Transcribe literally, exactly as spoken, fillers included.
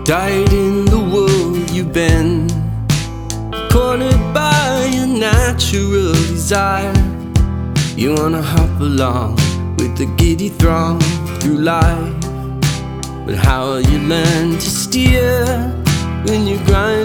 Died in the world you've been, cornered by your natural desire. You wanna hop along with the giddy throng through life, but how will you learn to steer when you grind